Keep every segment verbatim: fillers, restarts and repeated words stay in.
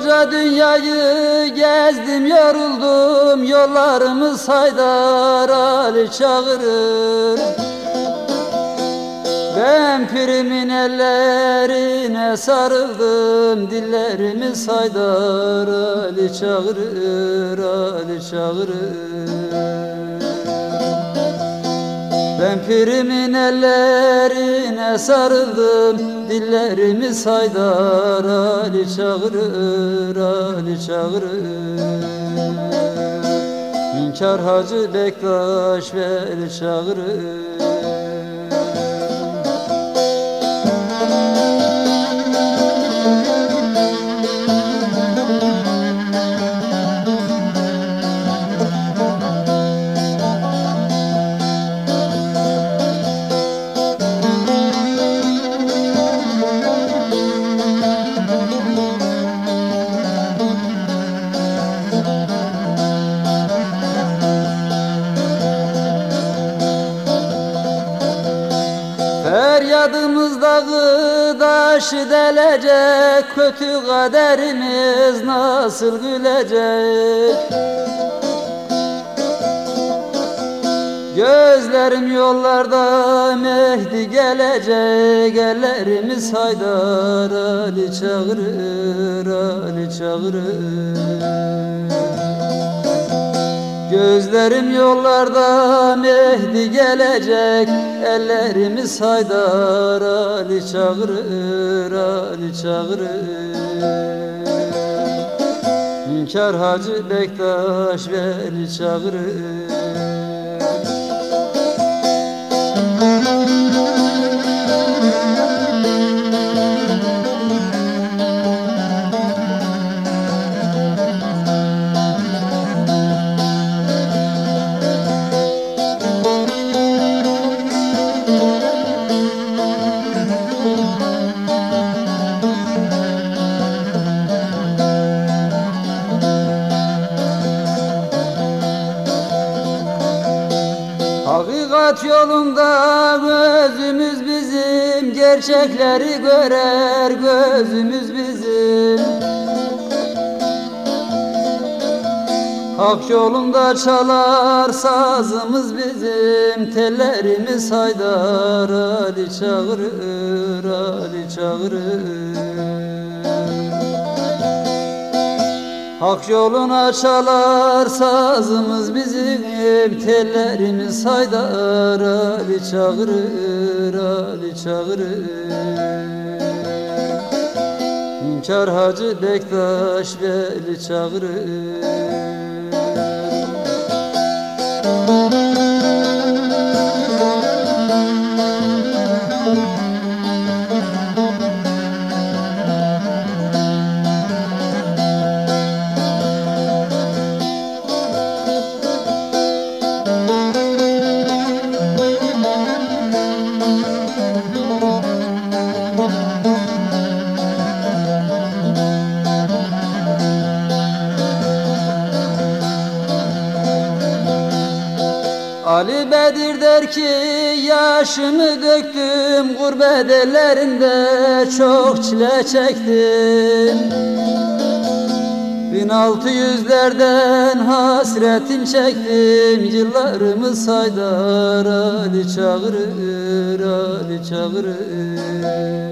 Koca dünyayı gezdim yoruldum, yollarımız Haydar Ali çağırır. Ben pirimin ellerine sarıldım, dillerimiz Haydar Ali çağırır, Ali çağırır. Ben pirimin ellerine sarıldım, dillerimiz Haydar Ali çağırır, Ali çağırır. Hünkâr Hacı Bektaş Veli çağırır. Feryadımız dağı daşı delecek, kötü kaderimiz nasıl gülecek? Gözlerim yollarda Mehdi gelecek, ellerimiz Haydar Ali çağırır, Ali çağırır. Gözlerim yollarda Mehdi gelecek, ellerimiz Haydar Ali çağırır, Ali çağırır. Hünkâr Hacı Bektaş Veli çağırır. Hakikat yolunda gözümüz bizim, gerçekleri görer gözümüz bizim. Hak yolunda çalar sazımız bizim, tellerimiz Haydar Ali çağırır, Ali çağırır. Hak yoluna çalar sazımız bizim, tellerimiz Haydar Ali çağırır, Ali çağırır. Hünkâr Hacı Bektaş Veli çağırır. Ali Bedir der ki yaşımı döktüm, gurbet ellerinde çok çile çektim. Bin altı yüzlerden hasretim çektim, yıllarımız Haydar Ali çağırır, Ali çağırır.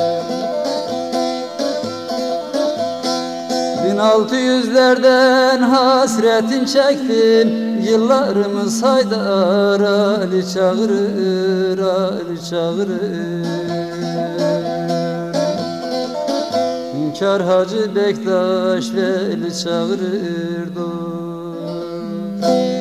Bin altı yüzlerden hasretim çektim, yıllarımız Haydar Ali çağırır, Ali çağırır. Hünkâr Hacı Bektaş Veli çağırır.